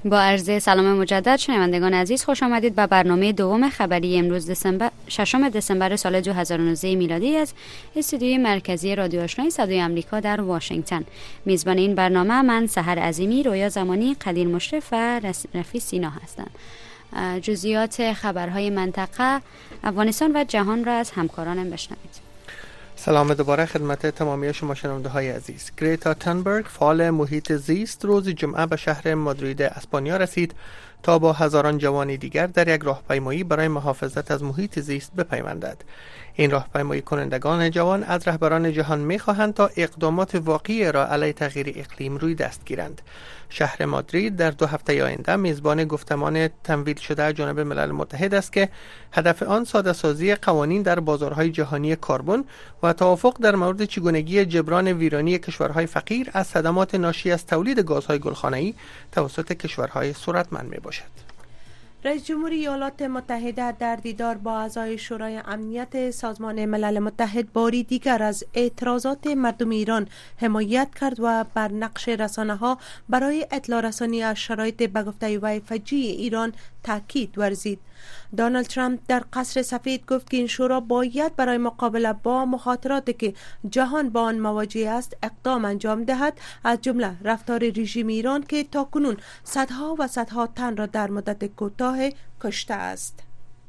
با عرض سلام مجدد شنوندگان عزیز، خوش آمدید به برنامه دوم خبری امروز ششم دسامبر سال 2019 میلادی از استودیوی مرکزی رادیو آشنای صدای آمریکا در واشنگتن. میزبان این برنامه من سحر عظیمی، رویا زمانی، قدیر مشرف و رفی سینا هستند. جزئیات خبرهای منطقه، افغانستان و جهان را از همکارانم بشنوید. سلام دوباره خدمت تمامی شما شنونده های عزیز. گریتا تنبرگ، فعال محیط زیست، روز جمعه به شهر مادرید اسپانیا رسید تا با هزاران جوان دیگر در یک راهپیمایی برای محافظت از محیط زیست بپیوندد. این راهپیمایی کنندگان جوان از رهبران جهان می‌خواهند تا اقدامات واقعی را علیه تغییر اقلیم روی دست گیرند. شهر مادرید در 2 هفته آینده میزبان گفتمان تمویل شده از جانب ملل متحد است که هدف آن ساده‌سازی قوانین در بازارهای جهانی کربن و توافق در مورد چگونگی جبران ویرانی کشورهای فقیر از صدمات ناشی از تولید گازهای گلخانه‌ای توسط کشورهای ثروتمند میباشد. رئیس جمهوری ایالات متحده در دیدار با اعضای شورای امنیت سازمان ملل متحد باری دیگر از اعتراضات مردم ایران حمایت کرد و بر نقش رسانه‌ها برای اطلاع رسانی از شرایط به گفته وی فجیع ایران تاکید ورزید. دونالد ترامپ در قصر سفید گفت که این شورا باید برای مقابله با مخاطراتی که جهان با آن مواجه است اقدام انجام دهد، از جمله رفتار رژیم ایران که تاکنون صدها و صدها تن را در مدت کوتاه کشته است.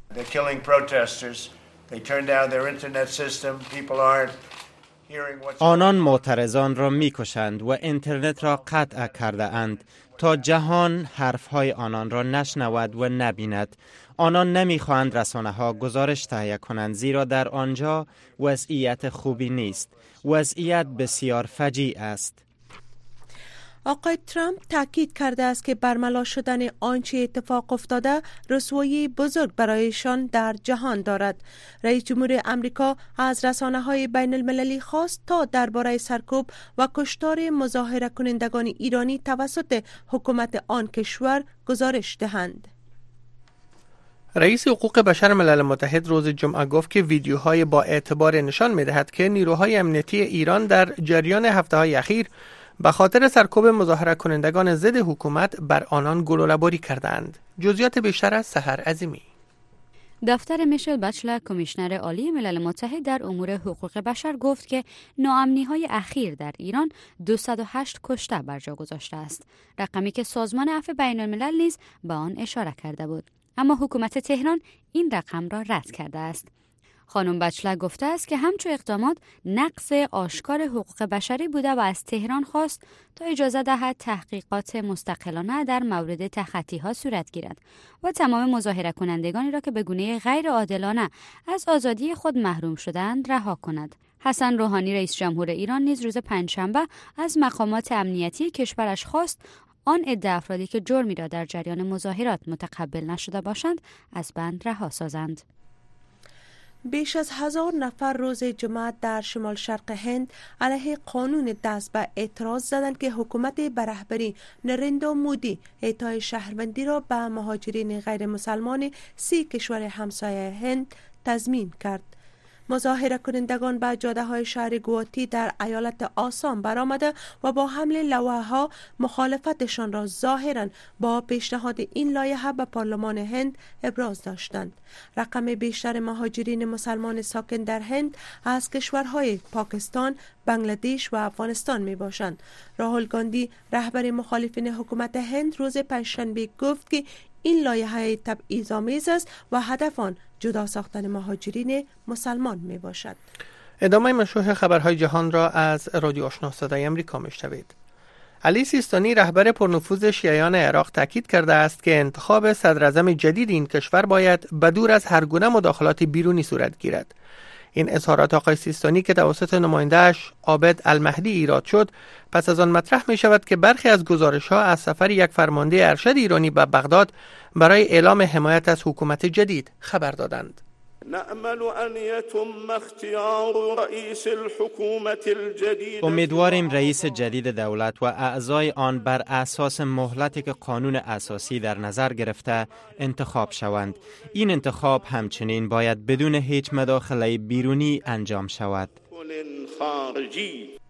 آنان معترضان را می‌کشند و اینترنت را قطع کرده اند تا جهان حرفهای آنان را نشنود و نبیند. آنان نمی‌خواهند رسانه‌ها گزارش تهیه کنند، زیرا در آنجا وضعیت خوبی نیست. وضعیت بسیار فجیع است. آقای ترامپ تاکید کرده است که برملا شدن آنچه اتفاق افتاده رسوایی بزرگ برایشان در جهان دارد. رئیس جمهور امریکا از رسانه‌های بین المللی خواست تا درباره سرکوب و کشتار مظاهره کنندگان ایرانی توسط حکومت آن کشور گزارش دهند. رئیس حقوق بشر ملل متحد روز جمعه گفت که ویدیوهای با اعتبار نشان می‌دهد که نیروهای امنیتی ایران در جریان هفته‌های اخیر به خاطر سرکوب مظاهره کنندگان ضد حکومت بر آنان گلوله‌باری کردند. جزئیات بیشتر از سحر عظیمی. دفتر میشل بچلر، کمیشنر عالی ملل متحد در امور حقوق بشر، گفت که ناامنی‌های اخیر در ایران 208 کشته بر جا گذاشته است، رقمی که سازمان عفو بین‌الملل نیز به آن اشاره کرده بود. اما حکومت تهران این رقم را رد کرده است. خانم بچلر گفته است که همچون اقدامات نقض آشکار حقوق بشری بوده و از تهران خواست تا اجازه دهد تحقیقات مستقلانه در مورد تخطی‌ها صورت گیرد و تمام مظاهره کنندگانی را که به گونه غیر عادلانه از آزادی خود محروم شدند رها کند. حسن روحانی رئیس جمهور ایران نیز روز پنجشنبه از مقامات امنیتی کشورش خواست آن عده افرادی که جرمی را در جریان مظاهرات متقبل نشده باشند از بند رها سازند. بیش از 1000 نفر روز جمعه در شمال شرق هند علیه قانون دست به اعتراض زدند که حکومت به رهبری نریندرا مودی اعطای شهروندی را به مهاجرین غیر مسلمان 30 کشور همسایه هند تضمین کرد. مظاهره کنندگان به جاده های شهر گوهاتی در ایالت آسام برآمده و با حمل لوحه‌ها مخالفتشان را ظاهراً با پیشنهاد این لایحه به پارلمان هند ابراز داشتند. رقم بیشتر مهاجرین مسلمان ساکن در هند از کشورهای پاکستان، بنگلادش و افغانستان می باشند. راهول گاندی، رهبر مخالفین حکومت هند، روز پنجشنبه گفت که این لایحه تبعیض‌آمیز است و هدف آن جدا ساختن مهاجرین مسلمان می باشد. ادامه مشروع خبرهای جهان را از رادیو آشنا صدای آمریکا میشنوید. علی سیستانی، رهبر پرنفوذ شیعیان عراق، تاکید کرده است که انتخاب صدراعظم جدید این کشور باید بدور از هر گونه مداخلات بیرونی صورت گیرد. این اظهارات آقای سیستانی که توسط نماینده‌اش عابد المهدی ایراد شد، پس از آن مطرح می شود که برخی از گزارش‌ها از سفر یک فرمانده ارشد ایرانی به بغداد برای اعلام حمایت از حکومت جدید خبر دادند. نأمل أن يتم اختیار رئیس الحکومت الجدید. امیدواریم رئیس جدید دولت و اعضای آن بر اساس مهلتی که قانون اساسی در نظر گرفته انتخاب شوند. این انتخاب همچنین باید بدون هیچ مداخله بیرونی انجام شود.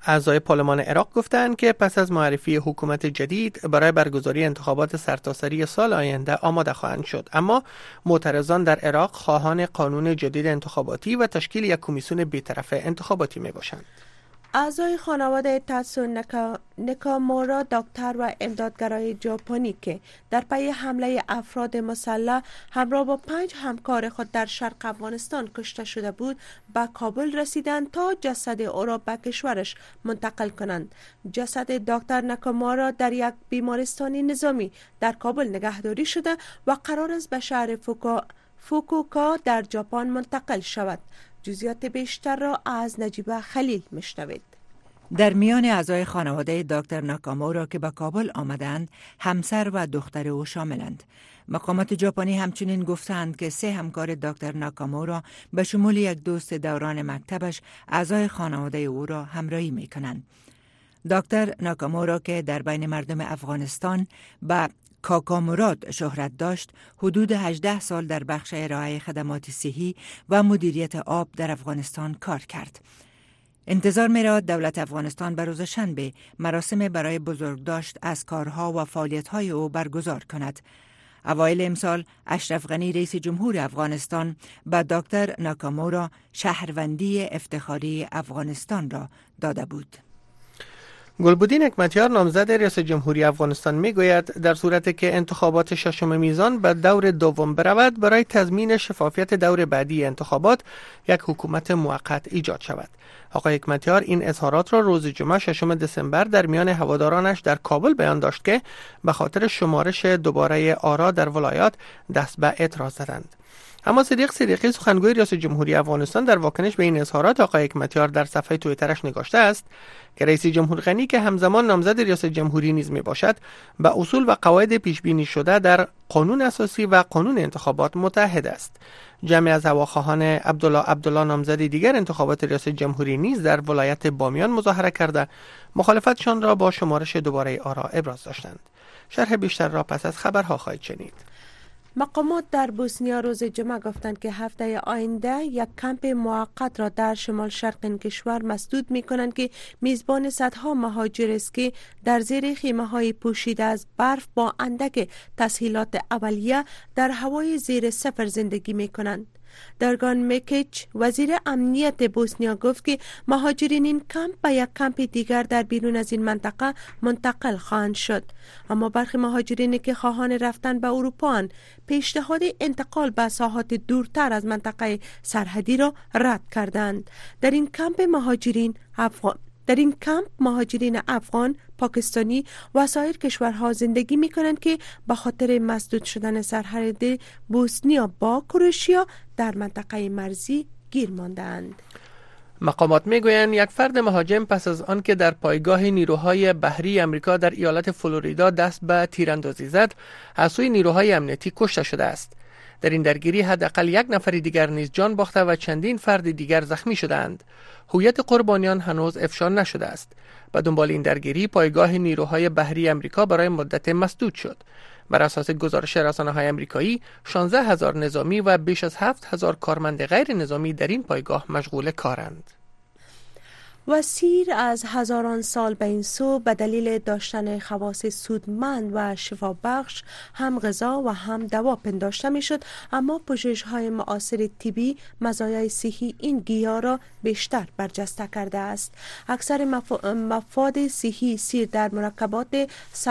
اعضای پارلمان عراق گفتند که پس از معرفی حکومت جدید برای برگزاری انتخابات سرتاسری سال آینده آماده خواهند شد، اما معترضان در عراق خواهان قانون جدید انتخاباتی و تشکیل یک کمیسیون بی‌طرف انتخاباتی میباشند. اعضای خانواده تاتسو ناکامورا، دکتر و امدادگرای ژاپنی که در پی حمله افراد مسلح همراه با 5 همکار خود در شرق افغانستان کشته شده بود، به کابل رسیدند تا جسد او را به کشورش منتقل کنند. جسد دکتر ناکامورا در یک بیمارستان نظامی در کابل نگهداری شده و قرار است به شهر فوکوکا در ژاپن منتقل شود. جزئیات بیشتر را از نجیبه خلیل میشنوید. در میان اعضای خانواده دکتر ناکامورا که به کابل آمدند، همسر و دختر او شاملند. مقامات ژاپنی همچنین گفتند که 3 همکار دکتر ناکامورا به شمول یک دوست دوران مکتبش اعضای خانواده او را همراهی می کنند. دکتر ناکامورا که در بین مردم افغانستان به کاکاموراد شهرت داشت، حدود 18 سال در بخش ارائه خدمات صحی و مدیریت آب در افغانستان کار کرد. انتظار می‌رود دولت افغانستان به روز شنبه مراسم برای بزرگداشت از کارها و فعالیت‌های او برگزار کند. اوایل امسال اشرف غنی رئیس جمهور افغانستان به دکتر ناکامورا شهروندی افتخاری افغانستان را داده بود. گلبدین حکمتیار نامزد ریاست جمهوری افغانستان میگوید در صورتی که انتخابات 6 میزان به دور دوم برود، برای تضمین شفافیت دور بعدی انتخابات یک حکومت موقت ایجاد شود. آقای حکمتیار این اظهارات را روز جمعه 6 دسامبر در میان هوادارانش در کابل بیان داشت که به خاطر شمارش دوباره آرا در ولایات دست به اعتراض زدند. اما صدیق صدیقی سخنگوی ریاست جمهوری افغانستان در واکنش به این اظهارات آقای حکمتیار در صفحه توییترش نگاشته است که رئیس جمهور غنی که همزمان نامزد ریاست جمهوری نیز می باشد، به اصول و قواعد پیش بینی شده در قانون اساسی و قانون انتخابات متحد است. جمعی از هواخواهان عبدالله نامزد دیگر انتخابات ریاست جمهوری نیز در ولایت بامیان مظاهره کرده مخالفتشان را با شمارش دوباره آرا ابراز داشتند. شرح بیشتر را پس از خبرها خواهید شنید. مقامات در بوسنیا روز جمعه گفتند که هفته آینده یک کمپ موقت را در شمال شرق این کشور مسدود می کنند که میزبان صدها مهاجر است که در زیر خیمه های پوشیده از برف با اندک تسهیلات اولیه در هوای زیر صفر زندگی می کنند. درگان میکیچ وزیر امنیت بوسنیا گفت که مهاجرین این کمپ به یک کمپ دیگر در بیرون از این منطقه منتقل خواهند شد. اما برخی مهاجرینی که خواهان رفتن به اروپا اند، پیشنهاد انتقال به ساحات دورتر از منطقه سرحدی را رد کردند. در این کمپ مهاجرین افغان، پاکستانی و سایر کشورها زندگی می کنند که به خاطر مسدود شدن سرحد بوسنیا با کروشیا در منطقه مرزی گیر ماندند. مقامات میگویند یک فرد مهاجم پس از آن که در پایگاه نیروهای بحری امریکا در ایالت فلوریدا دست به تیراندازی زد، از سوی نیروهای امنیتی کشته شده است. در این درگیری حداقل 1 نفر دیگر نیز جان باخته و چندین فرد دیگر زخمی شدند. هویت قربانیان هنوز افشا نشده است. به دنبال این درگیری پایگاه نیروهای بحری امریکا برای مدت مسدود شد. بر اساس گزارش رسانه‌های آمریکایی 16,000 نظامی و بیش از 7,000 کارمند غیر نظامی در این پایگاه مشغول کارند. و سیر از هزاران سال به این سو به دلیل داشتن خواص سودمند و شفابخش هم غذا و هم دوا پنداشته می شد، اما پژوهش‌های معاصر طبی مزایای صحی این گیاه را بیشتر برجسته کرده است. اکثر مفاد صحی سیر در مرکبات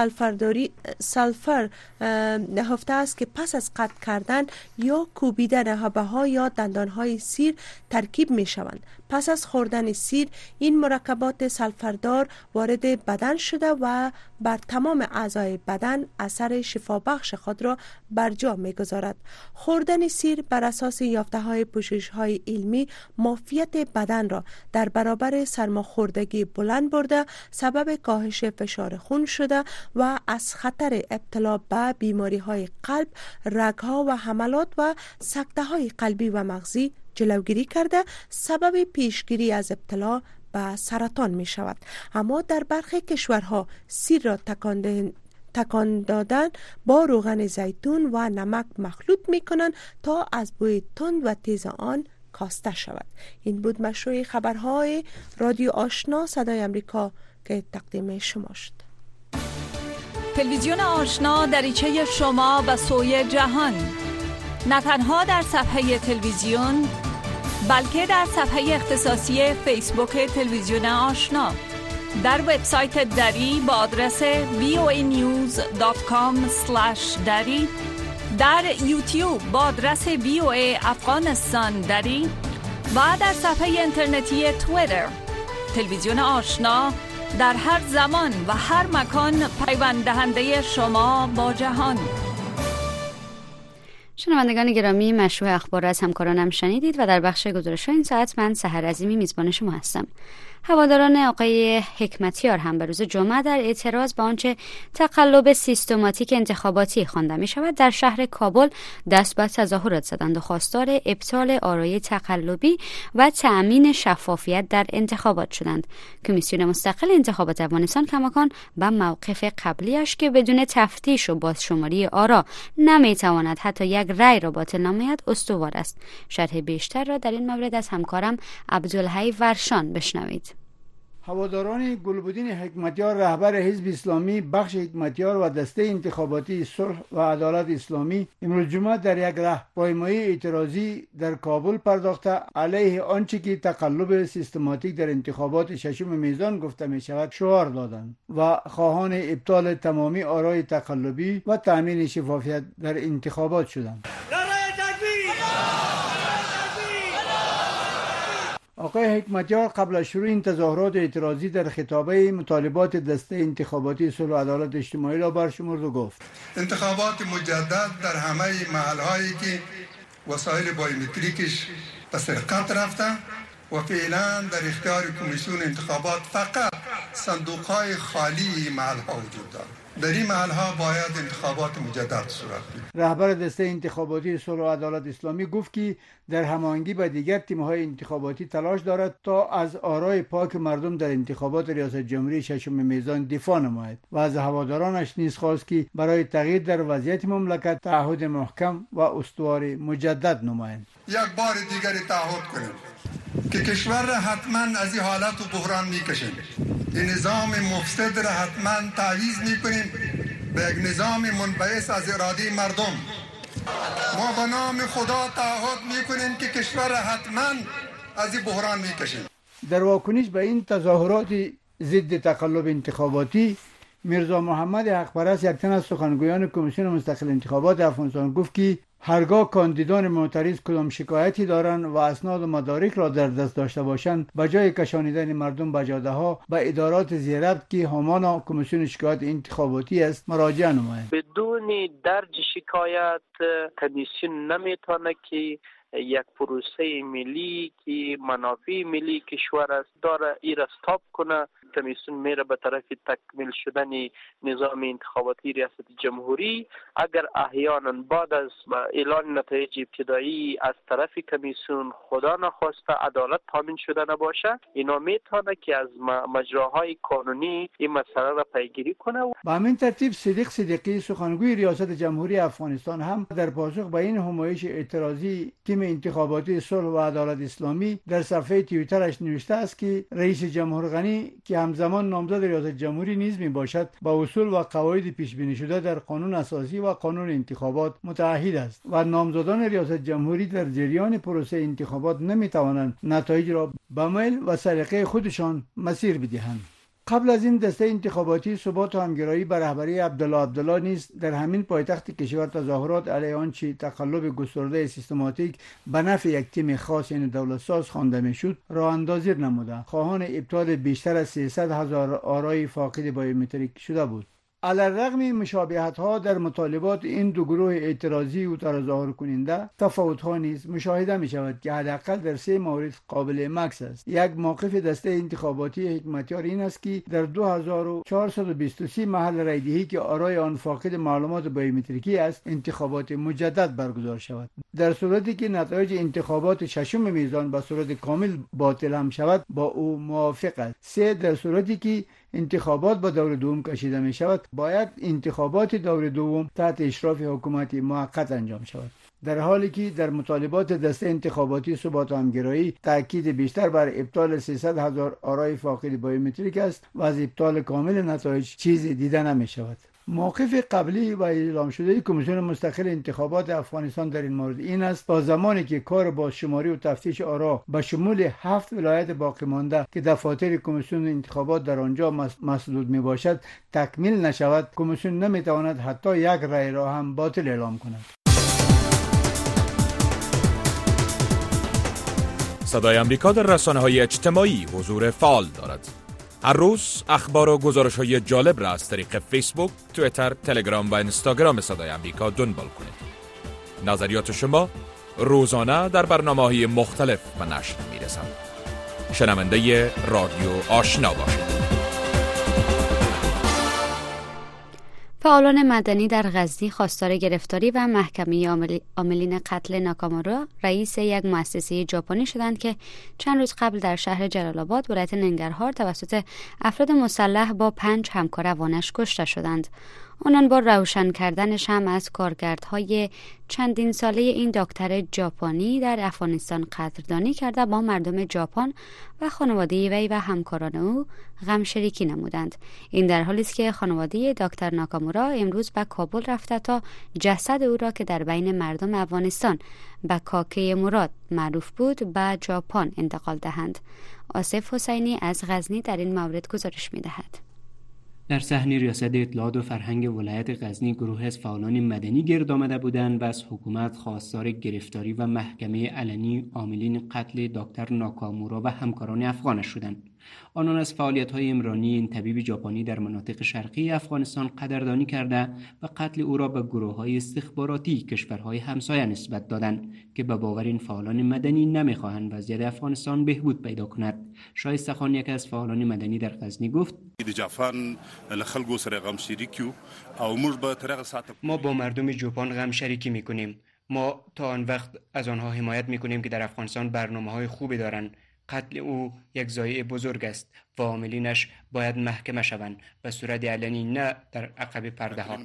سلفر نهفته است که پس از قطع کردن یا کوبیدن حبه‌ها یا دندان‌های سیر ترکیب می شوند. پس از خوردن سیر این مرکبات سلفردار وارد بدن شده و بر تمام اعضای بدن اثر شفابخش خود را بر جا می‌گذارد. خوردن سیر بر اساس یافته‌های پژوهش‌های علمی معافیت بدن را در برابر سرماخوردگی بلند برده، سبب کاهش فشار خون شده و از خطر ابتلا به بیماری‌های قلب، رگ‌ها و حملات و سکته‌های قلبی و مغزی جلوگیری کرده، سبب پیشگیری از ابتلا به سرطان می شود. اما در برخی کشورها سیر را تکان دادن با روغن زیتون و نمک مخلوط می کنند تا از بوی تند و تیز آن کاسته شود. این بود مشروع خبرهای رادیو آشنا صدای امریکا که تقدیم شما شد. تلویزیون آشنا دریچه شما به سوی جهان، نه تنها در صفحه تلویزیون بلکه در صفحه اختصاصی فیسبوک تلویزیون آشنا، در وبسایت دری با آدرس voanews.com/dari، در یوتیوب با آدرس VOA افغانستان دری و در صفحه اینترنتی توییتر. تلویزیون آشنا در هر زمان و هر مکان پیوند دهنده شما با جهان. شنوندگان گرامی، مشروع اخبار را از همکارانم شنیدید و در بخش گزارش‌های این ساعت من سحر عظیمی میزبان شما هستم. هواداران آقای حکمتیار هم به روز جمعه در اعتراض به آنچه تقلب سیستماتیک انتخاباتی خوانده می شود در شهر کابل دست به تظاهرات زدند و خواستار ابطال آرای تقلبی و تأمین شفافیت در انتخابات شدند. کمیسیون مستقل انتخابات افغانستان کماکان به موقف قبلیش که بدون تفتیش و بازشماری آرا نمیتواند حتی یک رأی را باطل نماید استوار است. شرح بیشتر را در این مورد از همکارم عبدالحی ورشان بشنوید. هواداران گلبدین حکمتیار رهبر حزب اسلامی بخش حکمتیار و دسته انتخاباتی صلح و عدالت اسلامی امروز جمعه در یک راهپیمایی اعتراضی در کابل پرداخته علیه آنچه که تقلب سیستماتیک در انتخابات ششم میزان گفته می شود شعار دادند و خواهان ابطال تمامی آرای تقلبی و تأمین شفافیت در انتخابات شدند. آقای حکمتیار قبل از شروع این تظاهرات اعتراضی در خطابه مطالبات دسته انتخاباتی صلح و عدالت اجتماعی را برشمرد و گفت: انتخابات مجدد در همه محلهایی که وسایل بایومتریکش به سرقت رفته و فعلا در اختیار کمیسیون انتخابات فقط صندوقهای خالی محلها وجود دارد. در این محلها باید انتخابات مجدد صورت بگیرد. رهبر دسته انتخاباتی صلح و عدالت اسلامی گفت که در هماهنگی با دیگر تیم‌های انتخاباتی تلاش دارد تا از آرای پاک مردم در انتخابات ریاست جمهوری ششم میزان دفاع نماید و از هوادارانش نیز خواست که برای تغییر در وضعیت مملکت تعهد محکم و استوار مجدد نمایند. یک بار دیگر تعهد کنیم که کشور را حتما از این حالت و بحران میکشیم. این نظام مفسد را حتما تعویض میکنیم به یک نظام منبعث از اراده مردم. ما به نام خدا تعهد میکنیم که کشور را حتما از این بحران میکشیم. در واکنش به این تظاهرات ضد تقلب انتخاباتی، میرزا محمد حقپرست، یک تن از سخنگویان کمیسیون مستقل انتخابات افغانستان، گفت که هرگاه کاندیدان معترض کدام شکایتی دارند و اسناد و مدارک را در دست داشته باشند، به جای کشانیدن مردم به جاده‌ها به ادارات زیربط که همان کمیسیون شکایت انتخاباتی است مراجعه نمایند. بدون درج شکایت کمیسیون نمیتونه که یک پروسه ملی که منافع ملی کشور است داره ای را استاپ کنه. کمیسیون میره به طرف تکمیل شدن نظام انتخاباتی ریاست جمهوری. اگر احیانا بعد از اعلان نتایج ابتدایی از طرف کمیسیون خدا نخواسته عدالت تامین شده نباشه، اینا میتونه که از مجراهای قانونی این مسئله را پیگیری کنه. به همین ترتیب صدیق صدیقی، سخنگوی ریاست جمهوری افغانستان، هم در پاسخ به این همایش اعتراضی تیم انتخاباتی صلح و عدالت اسلامی در صفحه توییترش نوشته است که رئیس جمهور غنی که همزمان نامزد ریاست جمهوری نیز می باشد با اصول و قواعد پیش بینی شده در قانون اساسی و قانون انتخابات متعهد است و نامزدان ریاست جمهوری در جریان پروسه انتخابات نمی توانند نتایج را به میل و سلیقه خودشان مسیر بدهند. قبل از این دسته انتخاباتی ثبات و همگرایی به رهبری عبدالله نیز در همین پایتخت کشور تظاهرات علیه آنچه تقلب گسترده سیستماتیک به نفع یک تیم خاص یعنی دولت ساز خوانده میشد راه اندازی نموده خواهان ابطال بیشتر از 300,000 آرای فاقد بایومتریک شده بود. علیرغم مشابهت‌ها در مطالبات این دو گروه اعتراضی و تظاهر کننده، تفاوت‌ها نیز مشاهده می‌شود که حداقل در 3 مورد قابل مکس است. یک، موقف دسته انتخاباتی حکمتیار این است که در 2423 محل رایدهی که آرای آن فاقد معلومات بایومتریکی است، انتخابات مجدد برگزار شود. در صورتی که نتایج انتخابات ششم میزان به صورت کامل باطل هم شود، با او موافق است. 3، در صورتی که انتخابات به دور دوم کشیده می شود، باید انتخابات دور دوم تحت اشراف حکومت موقت انجام شود. در حالی که در مطالبات دسته انتخاباتی ثبات و همگرایی تاکید بیشتر بر ابطال 300,000 آرای فاقد بایومتریک است و از ابطال کامل نتایج چیزی دیده نمی شود. موقف قبلی و اعلام شده کمیسیون مستقل انتخابات افغانستان در این مورد این است تا زمانی که کار بازشماری و تفتیش آرا به شمول 7 ولایت باقی مانده که دفاتر کمیسیون انتخابات در آنجا مسدود می باشد تکمیل نشود، کمیسیون نمی تواند حتی یک رای را هم باطل اعلام کند. صدای آمریکا در رسانه‌های اجتماعی حضور فعال دارد. هر روز اخبار و گزارش‌های جالب را از طریق فیسبوک، توییتر، تلگرام و اینستاگرام صدای آمریکا دنبال کنید. نظریات شما روزانه در برنامه‌های مختلف به نشر می‌رسند. شنونده رادیو آشنا باشید. فعالان مدنی در غزنی خواستار گرفتاری و محکمه عاملین قتل ناکامورا رئیس یک مؤسسه ژاپنی شدند که چند روز قبل در شهر جلال آباد ولایت ننگرهار توسط افراد مسلح با 5 همکار وانش کشته شدند. آنان با روشن کردن شمع از کارکردهای چندین ساله این دکتر ژاپنی در افغانستان قدردانی کرده با مردم ژاپن و خانواده وی و همکاران او غم شریکی نمودند. این در حالی است که خانواده دکتر ناکامورا امروز به کابل رفته تا جسد او را که در بین مردم افغانستان به کاکه مراد معروف بود به ژاپن انتقال دهند. آصف حسینی از غزنی در این مورد گزارش می‌دهد. در صحنه ریاست اطلاعات و فرهنگ ولایت غزنی گروه از فعالان مدنی گرد آمده بودند و از حکومت خواستار گرفتاری و محکمه علنی عاملین قتل دکتر ناکامورا و همکاران افغانش شدند. آنان از فعالیت‌های عمرانی این طبیب ژاپنی در مناطق شرقی افغانستان قدردانی کرده و قتل او را به گروه‌های استخباراتی کشورهای همسایه نسبت دادند که به باور این فعالان مدنی نمی‌خواهند وضعیت افغانستان بهبود پیدا کند. شایسته خان یک از فعالان مدنی در غزنی گفت: ما با مردم ژاپن غم شریکی می‌کنیم. ما تا آن وقت از آنها حمایت می‌کنیم که در افغانستان برنامه‌های خوبی دارند. قتل او یک ضایعه بزرگ است و عاملینش باید محکمه شوند به صورت علنی، نه در عقب پرده ها.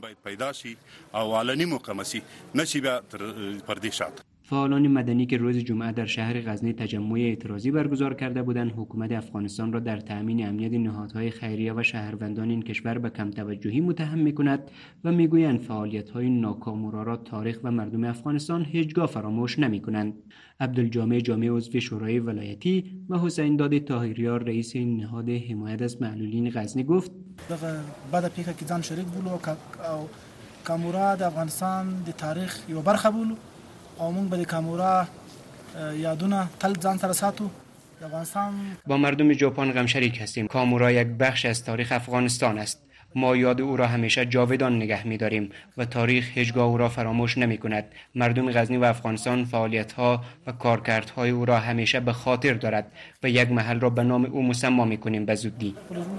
فعالان مدنی که روز جمعه در شهر غزنی تجمع اعتراضی برگزار کرده بودند، حکومت افغانستان را در تأمین امنیت نهادهای خیریه و شهروندان این کشور به کم توجهی متهم می‌کند و می‌گویند فعالیت‌های ناکامورا را تاریخ و مردم افغانستان هیچگاه فراموش نمی‌کنند. عبدالجامع جامع عضو شورای ولایتی و حسین داد طاهریار رئیس نهاد حمایت از معلولین غزنی گفت: بعد پیکه که ځان شریک بولو او کامورا د افغانستان د تاریخ یو برخه بولو او موږ به د کامورا یادونه تل ځان سره ساتو. با مردم ژاپن غم شریک هستیم. کامورا یک بخش از تاریخ افغانستان است. ما یاد او را همیشه جاودان نگه می‌داریم و تاریخ هیچگاه او را فراموش نمی‌کند. مردم غزنی و افغانستان فعالیت‌ها و کارکردهای او را همیشه به خاطر دارد و یک محل را به نام او مسما می‌کنیم به زودی.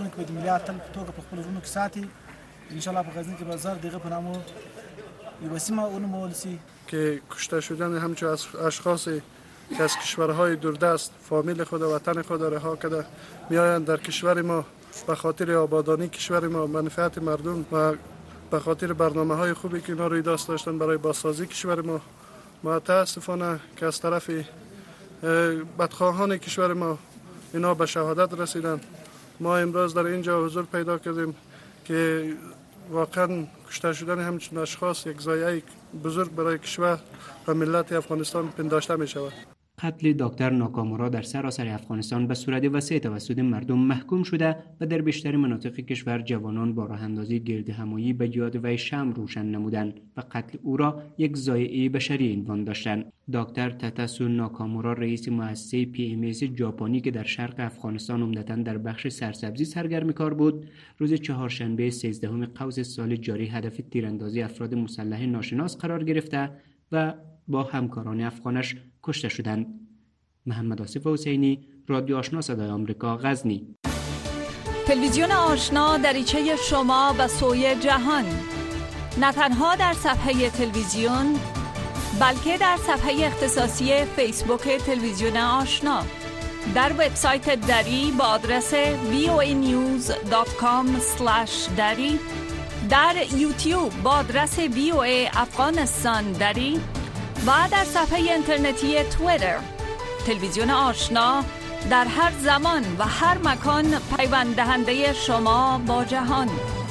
که کشته شدن همچون اشخاصی که از کشورهای دوردست فامیل خود و وطن خود رها کرده میآیند در کشور ما به خاطر آبادانی کشور ما، منفعت مردم و به خاطر برنامه‌های خوبی که اینا روی دست داشتن برای بازسازی کشور ما. متاسفانه که از طرف بدخواهان کشور ما اینا به شهادت رسیدن. ما امروز در اینجا حضور پیدا کردیم که واقعا کشته شدن همچین اشخاص یک ضایعه بزرگ برای کشور و ملت افغانستان پنداشته می شود. قتل دکتر ناکامورا در سراسر افغانستان به صورت وسیع توسط مردم محکوم شده و در بیشتر مناطق کشور جوانان با راه اندازی گردهمایی به یاد وی شمع روشن نمودند و قتل او را یک ضایعه بشری عنوان داشتند. دکتر تاتسو ناکامورا رئیس مؤسسه PMS ژاپنی که در شرق افغانستان عمدتاً در بخش سرسبزی سرگرم کار بود، روز چهارشنبه 13 قوس سال جاری هدف تیراندازی افراد مسلح ناشناس قرار گرفته و با همکاران افغانش کشته شدند. محمد آصف حسینی، رادیو آشنا صدای آمریکا، غزنی. تلویزیون آشنا دریچه شما به سوی جهان، نه تنها در صفحه تلویزیون بلکه در صفحه اختصاصی فیسبوک تلویزیون آشنا، در وبسایت دری با آدرس voanews.com/dari، در یوتیوب با آدرس VOA افغانستان دری و در صفحه اینترنتی توییتر. تلویزیون آشنا در هر زمان و هر مکان پیوند دهنده شما با جهان.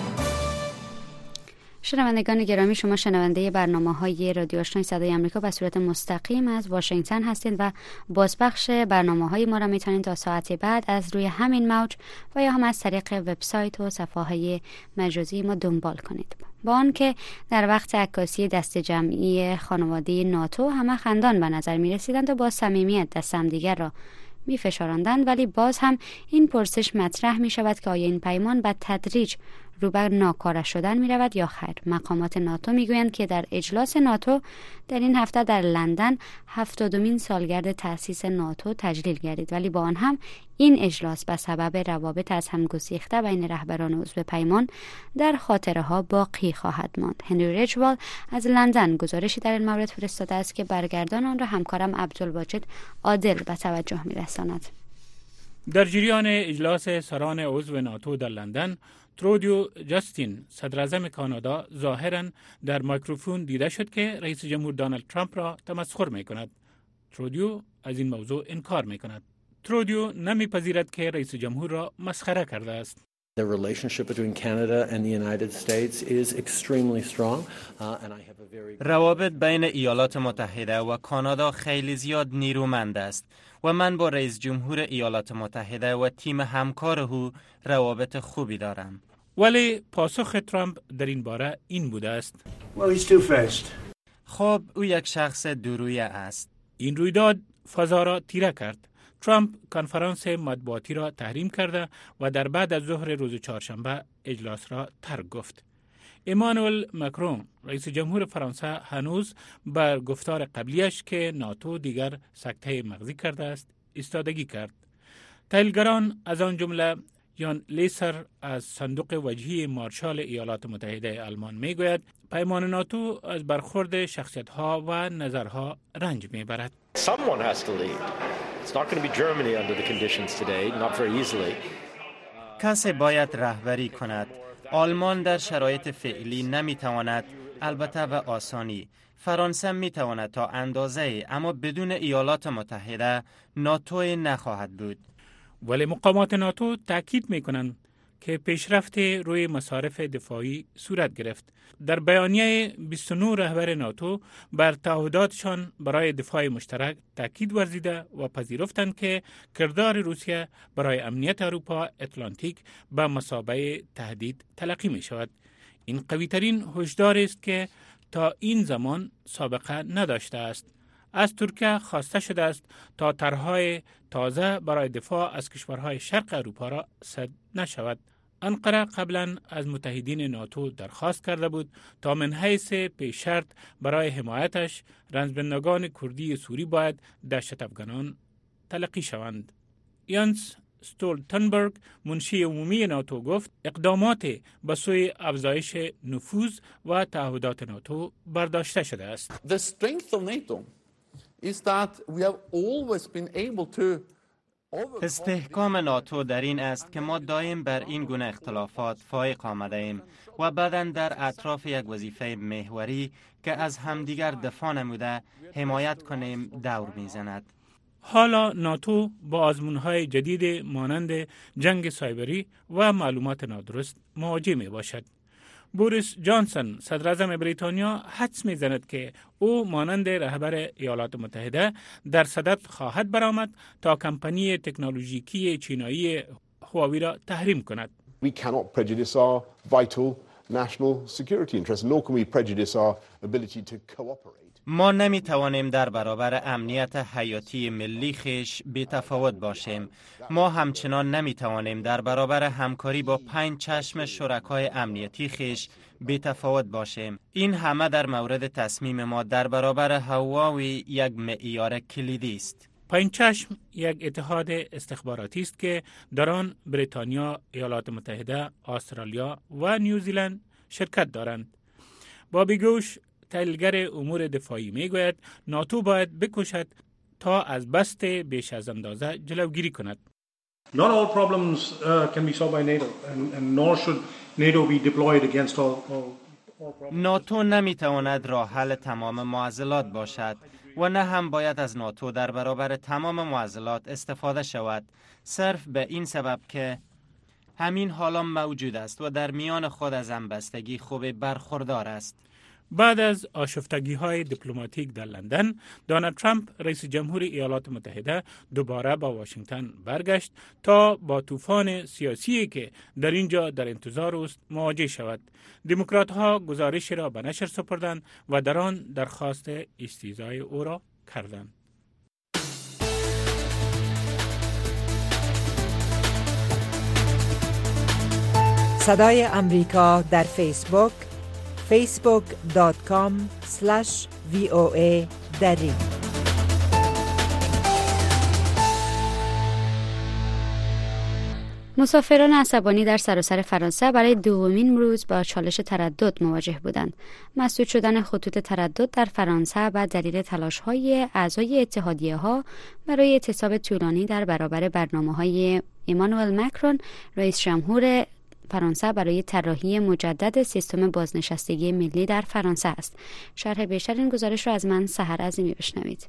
شنوندگان گرامی، شما شنونده برنامه‌های رادیو آشنای صدای آمریکا به صورت مستقیم از واشنگتن هستید و بازپخش برنامه‌های ما را می‌تونید تا ساعت بعد از روی همین موج و یا هم از طریق وبسایت و صفحه‌های مجازی ما دنبال کنید. با آنکه در وقت عکاسی دست جمعی خانواده ناتو همه خندان به نظر می‌رسیدند و با صمیمیت دست همدیگر را می‌فشارندند، ولی باز هم این پرسش مطرح می‌شود که آیا این پیمان به تدریج رو به ناکاره شدن می رود یا خیر؟ مقامات ناتو می گویند که در اجلاس ناتو در این هفته در لندن 70مین سالگرد تأسیس ناتو تجلیل گردید، ولی با آن هم این اجلاس به سبب روابط از هم گسیخته بین رهبران عضو پیمان در خاطره ها باقی خواهد ماند. هنری ریچوال از لندن گزارشی در این مورد فرستاده است که برگردان آن را همکارم عبدالواجد عادل به توجه می رساند. در جریان اجلاس سران عضو ناتو در لندن، ترودیو جاستین صدراعظم کانادا ظاهراً در میکروفون دیده شد که رئیس جمهور دونالد ترامپ را تمسخر می کند. ترودیو از این موضوع انکار می کند. ترودیو نمیپذیرد که رئیس جمهور را مسخره کرده است. The relationship between Canada and the United States is extremely strong and I have a very روابط بین ایالات متحده و کانادا خیلی زیاد نیرومند است و من با رئیس جمهور ایالات متحده و تیم همکار او روابط خوبی دارم. ولی پاسخ ترامپ در این باره این بوده است: Well, he's two-faced. خب او یک شخص دورویه است. این رویداد فضا را تیره کرد. ترامپ کنفرانس مطبوعاتی را تحریم کرده و در بعد از ظهر روز چهارشنبه اجلاس را ترک گفت. ایمانوئل مکرون رئیس جمهور فرانسه هنوز بر گفتار قبلیش که ناتو دیگر سکته مغزی کرده است ایستادگی کرد. تحلیلگران از آن جمله یان لیسر از صندوق وجهی مارشال ایالات متحده آلمان میگوید پیمان ناتو از برخورد شخصیت‌ها و نظرها رنج میبرد. Someone has to lead. It's not going to be Germany under the conditions today, not very easily. کسی باید رهبری کند. آلمان در شرایط فعلی نمیتواند، البته به آسانی. فرانسه میتواند تا اندازه، اما بدون ایالات متحده ناتو نخواهد بود. ولی مقامات ناتو تاکید میکنند که پیشرفت روی مصارف دفاعی صورت گرفت. در بیانیه 29 رهبر ناتو بر تعهداتشان برای دفاع مشترک تاکید ورزیده و پذیرفتند که کردار روسیه برای امنیت اروپا اتلانتیک به مثابه تهدید تلقی می شود. این قوی‌ترین هشدار است که تا این زمان سابقه نداشته است. از ترکیه خواسته شده است تا طرح‌های تازه برای دفاع از کشورهای شرق اروپا را صد نشود. انقره قبلا از متحدین ناتو درخواست کرده بود تا من حیث پیش شرط برای حمایتش رنجبندگان کردی سوری باید دهشت افغانان تلقی شوند. یانس استولتنبرگ منشی عمومی ناتو گفت اقدامات به سوی افزایش نفوذ و تعهدات ناتو برداشته شده است. The strength of NATO is that we have always been able to استحکام ناتو در این است که ما دائم بر این گونه اختلافات فائق آمده ایم و بعداً در اطراف یک وظیفه محوری که از همدیگر دفاع نموده حمایت کنیم دور میزند. حالا ناتو با آزمون‌های جدید مانند جنگ سایبری و معلومات نادرست مواجه می باشد. بوریس جانسون صدراعظم بریتانیا حدس می‌زند که او مانند رهبر ایالات متحده در صدد خواهد برآمد تا کمپانی تکنولوژیکی چینایی هواوی را تحریم کند. We cannot prejudice our vital national security interests, nor can we prejudice our ability to cooperate. ما نمی توانیم در برابر امنیت حیاتی ملی خویش بی‌تفاوت باشیم. ما همچنان نمی توانیم در برابر همکاری با 5 چشم شرکای امنیتی خویش بی‌تفاوت باشیم. این همه در مورد تصمیم ما در برابر هواوی یک معیار کلیدی است. 5 چشم یک اتحاد استخباراتی است که در آن بریتانیا، ایالات متحده، استرالیا و نیوزیلند شرکت دارند. بابی گوش تحلیلگر امور دفاعی میگوید ناتو باید بکوشد تا از بست بیش از اندازه جلوگیری کند. Not all problems can be solved by NATO and nor should NATO be deployed against all ناتو نمیتواند راه حل تمام معضلات باشد و نه هم باید از ناتو در برابر تمام معضلات استفاده شود، صرف به این سبب که همین حالا موجود است و در میان خود از همبستگی خوب برخوردار است. بعد از آشفتگی‌های دیپلماتیک در لندن، دونالد ترامپ رئیس جمهور ایالات متحده دوباره با واشنگتن برگشت تا با طوفان سیاسی که در اینجا در انتظار است مواجه شود. دموکرات‌ها گزارشی را به نشر سپردند و در آن درخواست استیضاح او را کردند. صدای امریکا در فیسبوک facebook.com/VOA دری. مسافران عصبانی در سراسر فرانسه برای دومین روز با چالش تردد مواجه بودند. مسدود شدن خطوط تردد در فرانسه به دلیل تلاش‌های اعضای اتحادیه‌ها برای اعتصاب طولانی در برابر برنامه‌های ایمانوئل مکرون، رئیس جمهور فرانسه برای طراحی مجدد سیستم بازنشستگی ملی در فرانسه است. شرح بیشتر این گزارش را از من سحر عظیمی بشنوید.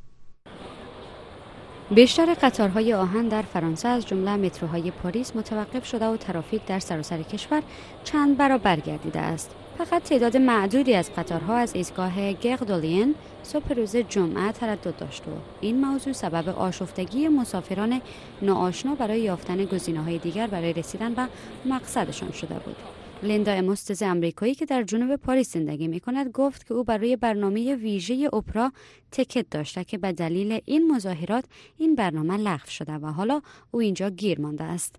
بیشتر قطارهای آهن در فرانسه از جمله متروهای پاریس متوقف شده و ترافیک در سراسر کشور چند برابر گردیده است. فقط تعداد معدودی از قطارها از ایستگاه گردولین صبح روز جمعه تردد داشت و این موضوع سبب آشفتگی مسافران ناآشنا برای یافتن گزینه‌های دیگر برای رسیدن به مقصدشان شده بود. لیندا اموستز آمریکایی که در جنوب پاریس زندگی می‌کند گفت که او برای برنامه ویژه اپرا تکت داشته که به دلیل این مظاهرات این برنامه لغو شده و حالا او اینجا گیر مانده است.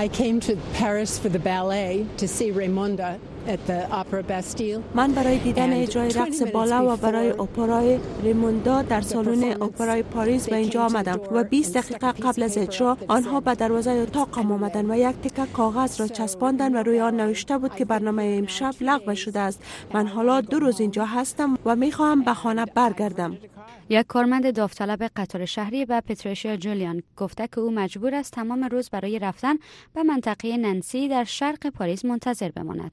من برای دیدن اجرای رقص بالا و برای اپرای ریموندا در سالن اپرای پاریس به اینجا آمدم و 20 دقیقه قبل از اجرا آنها به دروازه اتاقم آمدند و یک تکه کاغذ را چسباندند و روی آن نوشته بود که برنامه امشب لغو شده است. من حالا 2 روز اینجا هستم و میخواهم به خانه برگردم. یک کارمند داوطلب قطار شهری به پتریشیا جولیان گفته که او مجبور است تمام روز برای رفتن به منطقه نانسی در شرق پاریس منتظر بماند.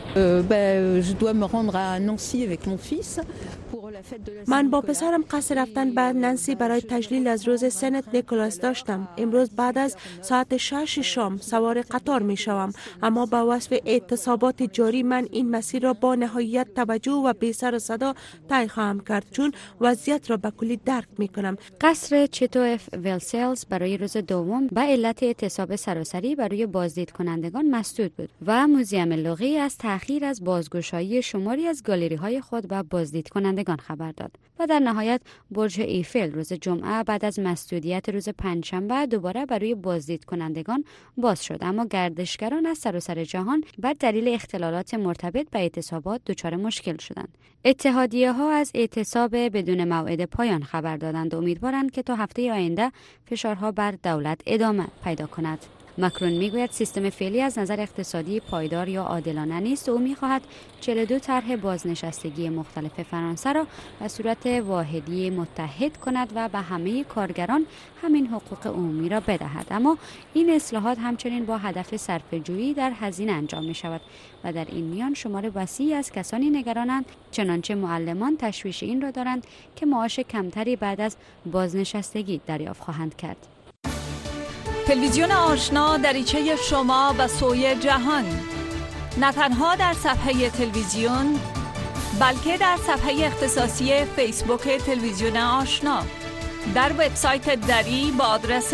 من با پسرم قصد رفتن به نانسی برای تجلیل از روز سنت نیکولاس داشتم. امروز بعد از ساعت 6 شام سوار قطار می شوم، اما با وصف اعتصابات جاری من این مسیر را با نهایت توجه و بی سر و صدا طی خواهم کرد چون وضعیت را به کلی درک می کنم. قصر چتوف ولسلز برای روز دوم به علت اعتصاب سراسری برای بازدید کنندگان مسدود بود و موزیم لوغی از تأخیر از بازگشایی شماری از گالری های خود به بازدید کنندگان خبر داد و در نهایت برج ایفل روز جمعه بعد از مسدودیت روز پنجشنبه دوباره برای بازدید کنندگان باز شد، اما گردشگران از سراسر جهان بر دلیل اختلالات مرتبط به اعتصابات دچار مشکل شدند. اتحادیه ها از اعتصاب بدون موعد پایان خبر دادند و امیدوارند که تا هفته آینده فشارها بر دولت ادامه پیدا کند. مکرون میگوید سیستم فعلی از نظر اقتصادی پایدار یا عادلانه نیست و او میخواهد 42 طرح بازنشستگی مختلف فرانسه را به صورت واحدی متحد کند و به همه کارگران همین حقوق عمومی را بدهد، اما این اصلاحات همچنین با هدف صرفه‌جویی در هزینه انجام می شود و در این میان شمار وسیعی از کسانی نگرانند، چنانچه معلمان تشویش این را دارند که معاش کمتری بعد از بازنشستگی دریافت خواهند کرد. تلویزیون آشنا دریچه شما به سوی جهان، نه تنها در صفحه تلویزیون بلکه در صفحه اختصاصی فیسبوک تلویزیون آشنا، در وبسایت دری با آدرس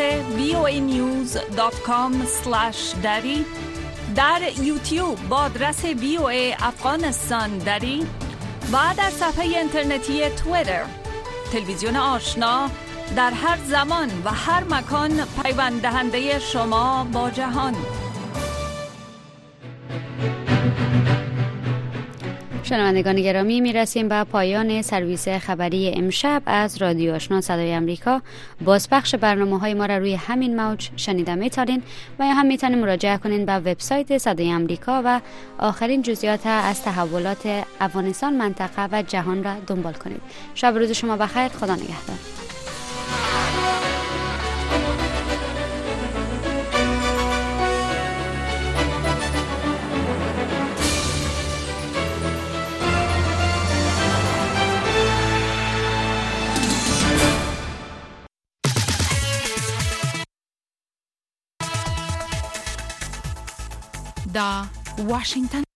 voanews.com/dari، در یوتیوب با آدرس VOA افغانستان دری و در صفحه اینترنتی توییتر. تلویزیون آشنا در هر زمان و هر مکان پیوند دهنده شما با جهان. شنوندگان گرامی، میرسیم به پایان سرویس خبری امشب از رادیو آشنا صدای امریکا. بازپخش برنامه‌های ما را روی همین موج شنیده می‌تونین و یا هم می‌تونین مراجعه کنین به وبسایت صدای امریکا و آخرین جزئیات از تحولات افغانستان، منطقه و جهان را دنبال کنید. شب روز شما بخیر. خدا نگهدار. دا واشنگتن